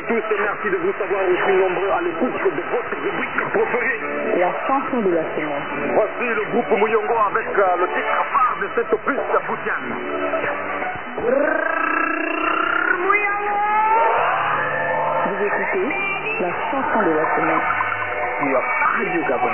tous et merci de vous savoir aussi nombreux à l'écoute de votre rubrique préférée. La chanson de la semaine. Voici le groupe Mouyongo avec le titre phare de cette opus Boutiane. Vous écoutez la chanson de la semaine Sur Radio Gabon.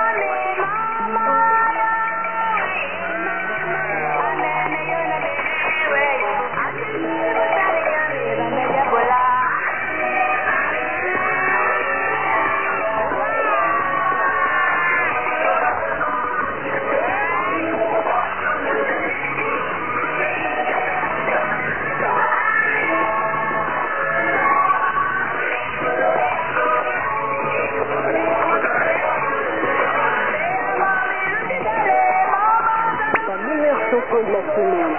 de la semaine.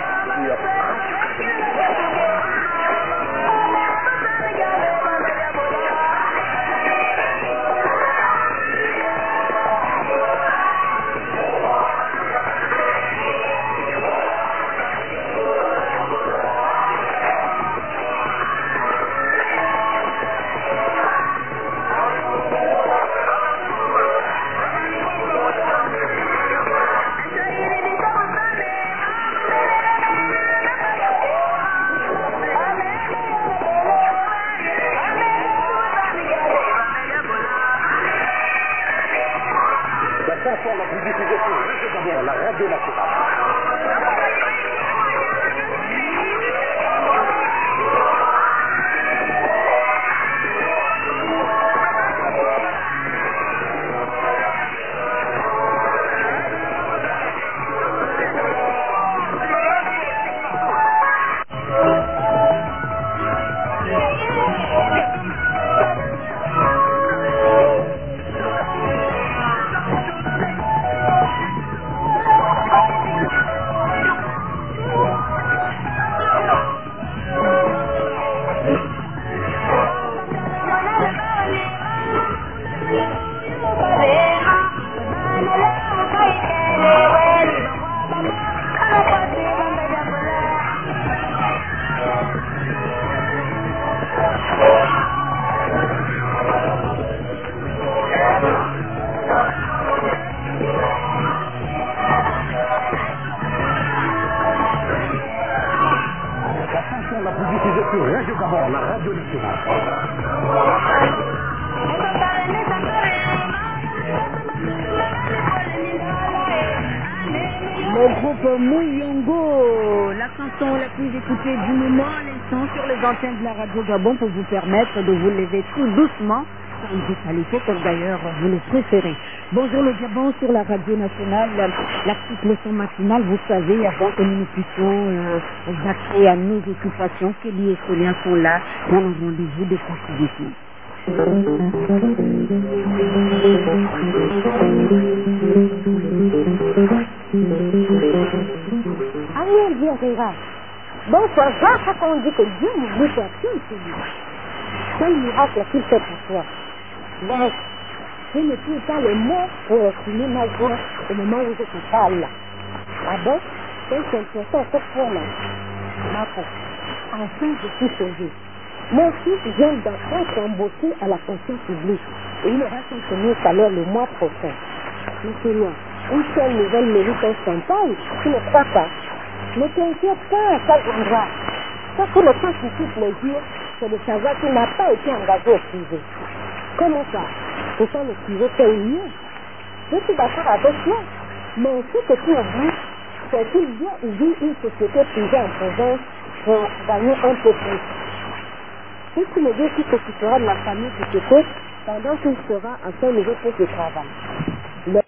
La plus diffusée sur la radio nationale. La plus diffusée sur Radio Gabon, la radio nationale. Le groupe Mouyongo, la chanson la plus écoutée du moment à l'instant sur les antennes de la radio Gabon pour vous permettre de vous lever tout doucement sans brutalité comme d'ailleurs vous le préférez. Bonjour le Gabon sur la radio nationale, la petite leçon matinale, vous savez, avant que nous puissions vaquer à nos occupations, Kelly et Sonia sont là dans le rendez-vous de contribution. Ariel Guerrera, bon, toi, Jacques, quand on dit que Dieu nous veut faire tout, quel miracle a-t-il fait pour toi? Mais je ne trouve pas les mots pour exprimer ma joie au moment où je te parle là. Ah bon? Quelle sensation cette fois-là? Marco, enfin je suis sauvée. Mon fils vient d'être embauché à la fonction publique et il aura son premier salaire le mois prochain. Maintenant, une seule nouvelle mérite un champagne, tu ne crois pas? Ne t'inquiète pas à ça viendra. Ce que le temps qui fait plaisir, c'est de savoir qu'il n'a pas été engagé au privé. Comment ça? Pourtant le privé paye mieux. Je suis d'accord avec toi. Mais ce que tu oublies, c'est qu'il vient ouvrir une société privée en province pour gagner un peu plus. Si tu me dis qu'il s'occupera de la famille qui t'écoute pendant qu'il sera à son nouveau poste de travail.